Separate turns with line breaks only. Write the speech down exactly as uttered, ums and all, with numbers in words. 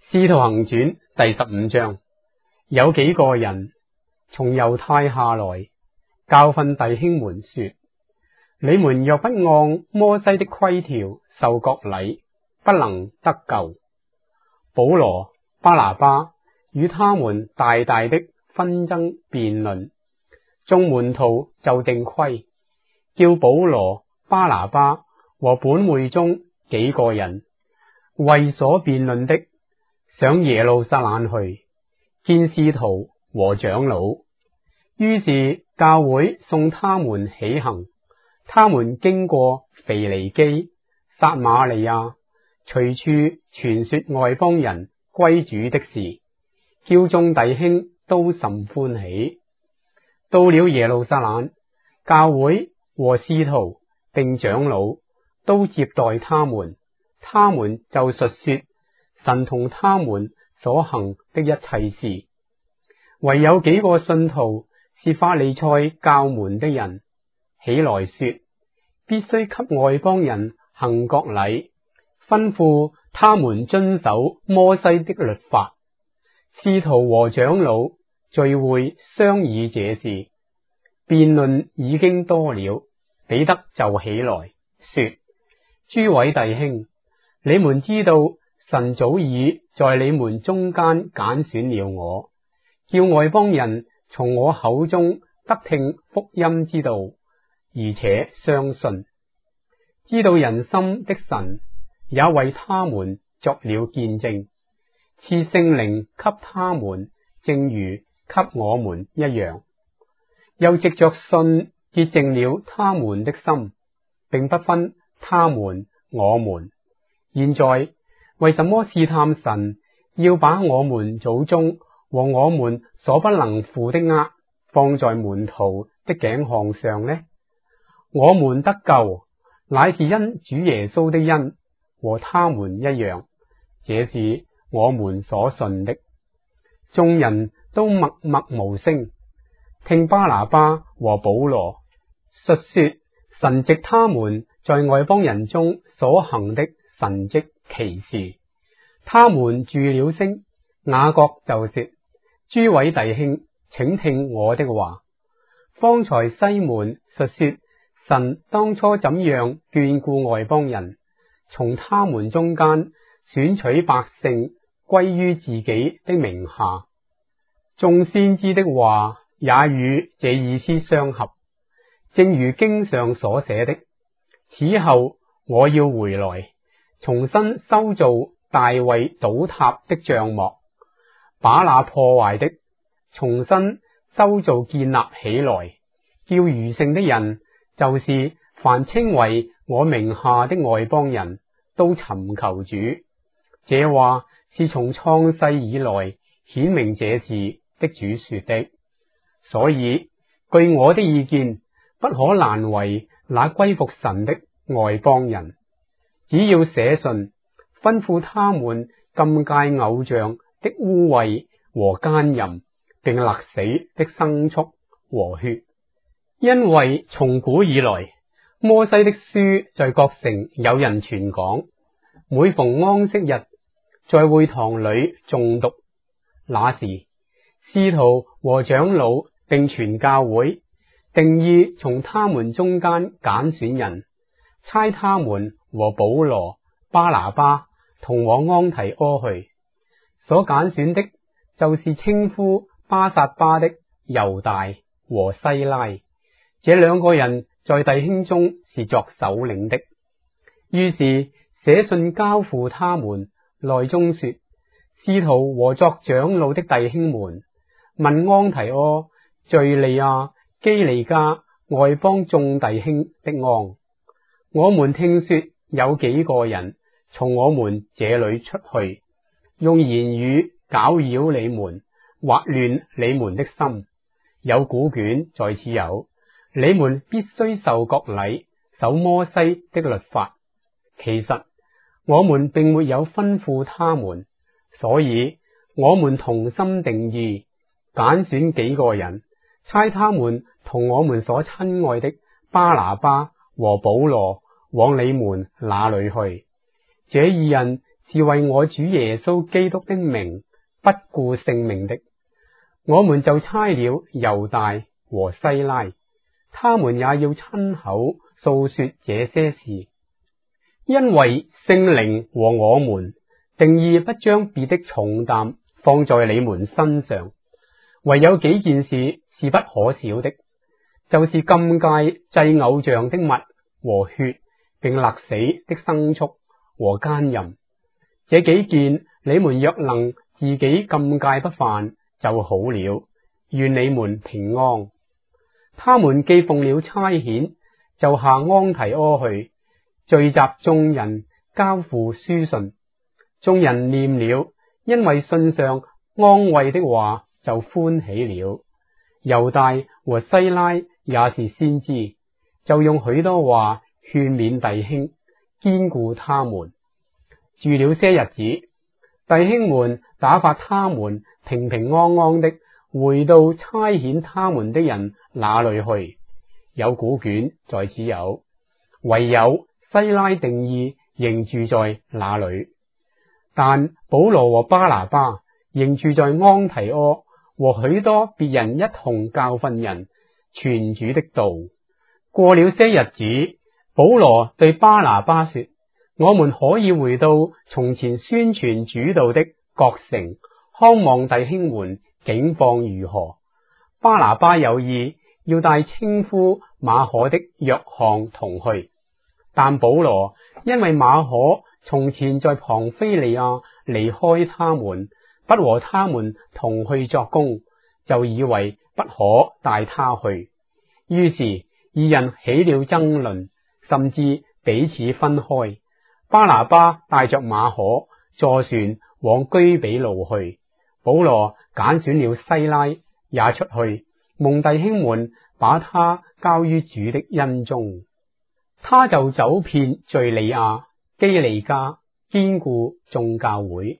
使徒行傳第十五章，有幾個人從猶太下來，教訓弟兄們說：你們若不按摩西的規條受割禮，不能得救。保羅、巴拿巴與他們大大的紛爭辯論，眾門徒就定規，叫保羅、巴拿巴和本會中幾個人為所辯論的，上耶路撒冷去見使徒和長老。於是教會送他們起行，他們經過腓尼基、撒瑪利亞，隨處傳說外邦人歸主的事，叫眾弟兄都甚歡喜。到了耶路撒冷，教會和使徒並長老都接待他們，他們就述說神同他們所行的一切事。唯有幾個信徒是法利賽教門的人，起來說必須給外邦人行割禮，吩咐他們遵守摩西的律法。使徒和長老聚會商議這事，辯論已經多了，彼得就起來說：諸位弟兄，你們知道神早已在你們中間揀選了我，叫外邦人從我口中得聽福音之道，而且相信。知道人心的神也為他們作了見證，賜聖靈給他們，正如給我們一樣，又藉着信潔淨了他們的心，並不分他們我們。現在為什麼試探神，要把我們祖宗和我們所不能負的軛放在門徒的頸項上呢？我們得救，乃是因主耶穌的恩，和他們一樣，這是我們所信的。眾人都默默無聲，聽巴拿巴和保羅述說神藉他們在外邦人中所行的神蹟奇事。他們住了聲，雅各就說：諸位弟兄，請聽我的話。方才西門述說神當初怎樣眷顧外邦人，從他們中間選取百姓歸於自己的名下。眾先知的話也與這意思相合，正如經上所寫的：此後我要回來，重新修造大衛倒塌的帳幕，把那破壞的重新修造建立起來，叫餘剩的人，就是凡稱為我名下的外邦人，都尋求主。這話是從創世以來顯明這事的主說的。所以據我的意見，不可難為那歸服神的外邦人，只要寫信吩咐他們禁戒偶像的污穢和奸淫，並勒死的牲畜和血。因為從古以來，摩西的書在各城有人傳講，每逢安息日，在會堂裏誦讀。那時使徒和長老並全教會定意從他們中間揀選人，差他們和保羅、巴拿巴同往安提阿去。所揀選的就是稱呼巴撒巴的猶大和西拉，這兩個人在弟兄中是作首領的。於是寫信交付他們，內中說：使徒和作長老的弟兄們，問安提阿、敘利亞、基利家外邦眾弟兄的安。我們聽說有幾個人從我們這裏出去，用言語攪擾你們，惑亂你們的心。有古卷在此有，你們必須受割禮，守摩西的律法。其實我們並沒有吩咐他們，所以我們同心定意，揀選幾個人，差他們同我們所親愛的巴拿巴和保羅往你們那裏去。這二人是為我主耶穌基督的名不顧性命的。我們就差了猶大和西拉，他們也要親口訴說這些事，因為聖靈和我們定意不將別的重擔放在你們身上，唯有幾件事是不可少的，就是禁戒祭偶像的物和血，並勒死的牲畜和奸淫。這幾件你們若能自己禁戒不犯就好了，願你們平安。他們既奉了差遣，就下安提阿去，聚集眾人，交付書信。眾人念了，因為信上安慰的話，就歡喜了。猶大和西拉也是先知，就用許多話勸勉弟兄，堅固他們。住了些日子，弟兄們打發他們平平安安的回到差遣他們的人那裏去。有古卷在此有，唯有西拉定意仍住在那裏。但保羅和巴拿巴仍住在安提阿，和許多別人一同教訓人傳主的道。過了些日子，保羅對巴拿巴說：我們可以回到從前宣傳主道的各城，看望弟兄們境況如何。巴拿巴有意要帶稱呼馬可的約翰同去，但保羅因為馬可從前在旁非利亞離開他們，不和他們同去作工，就以為不可帶他去。於是二人起了爭論，甚至彼此分開。巴拿巴帶着馬可坐船往居比路去，保羅揀選了西拉也出去，蒙弟兄們把他交於主的恩中。他就走遍敘利亞、基利家，堅固眾教會。